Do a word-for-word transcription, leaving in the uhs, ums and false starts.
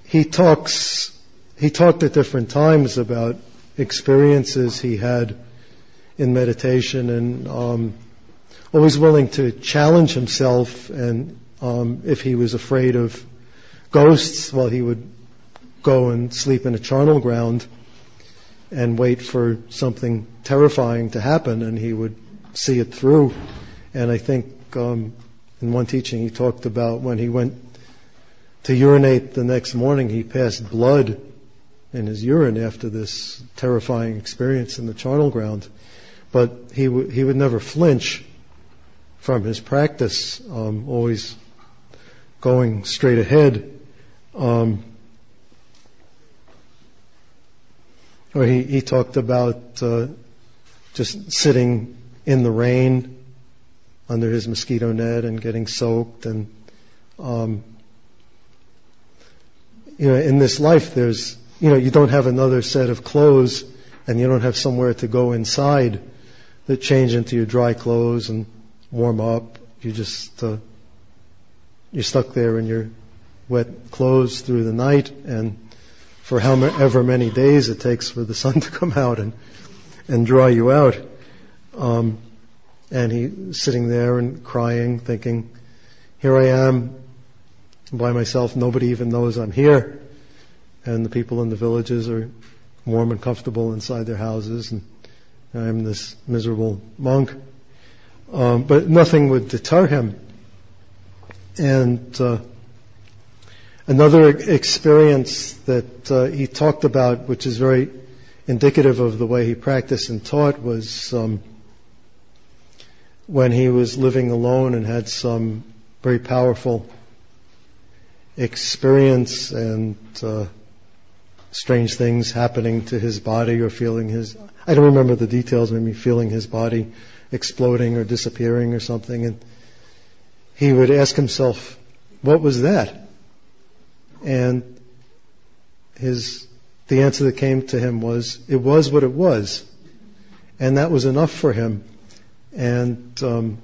he talks, he talked at different times about experiences he had in meditation, and um, always willing to challenge himself. And um, if he was afraid of ghosts, well, he would go and sleep in a charnel ground and wait for something terrifying to happen, and he would see it through. And I think um, in one teaching he talked about when he went to urinate the next morning, he passed blood in his urine after this terrifying experience in the charnel ground. But he w- he would never flinch from his practice, um, always going straight ahead. Um, or he, he talked about uh, just sitting in the rain under his mosquito net and getting soaked. And um, you know, in this life, there's you know, you don't have another set of clothes, and you don't have somewhere to go inside that change into your dry clothes and warm up. You just uh, you're stuck there in your wet clothes through the night, and for however many days it takes for the sun to come out and and dry you out. Um, and he's sitting there and crying, thinking, "Here I am by myself. Nobody even knows I'm here, and the people in the villages are warm and comfortable inside their houses, and I'm this miserable monk." Um, but nothing would deter him. And uh, another experience that uh, he talked about, which is very indicative of the way he practiced and taught, was um, when he was living alone and had some very powerful experience and uh, strange things happening to his body, or feeling his, I don't remember the details, maybe feeling his body exploding or disappearing or something. And he would ask himself, what was that? And his, the answer that came to him was, it was what it was. And that was enough for him. And um,